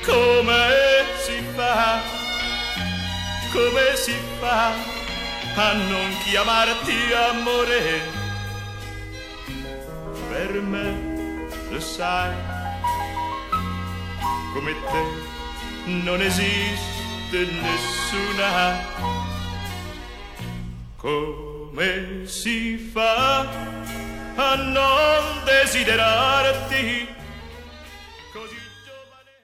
come si fa a non chiamarti amore? Per me, lo sai, come te non esiste nessuna. Come si fa a non desiderarti?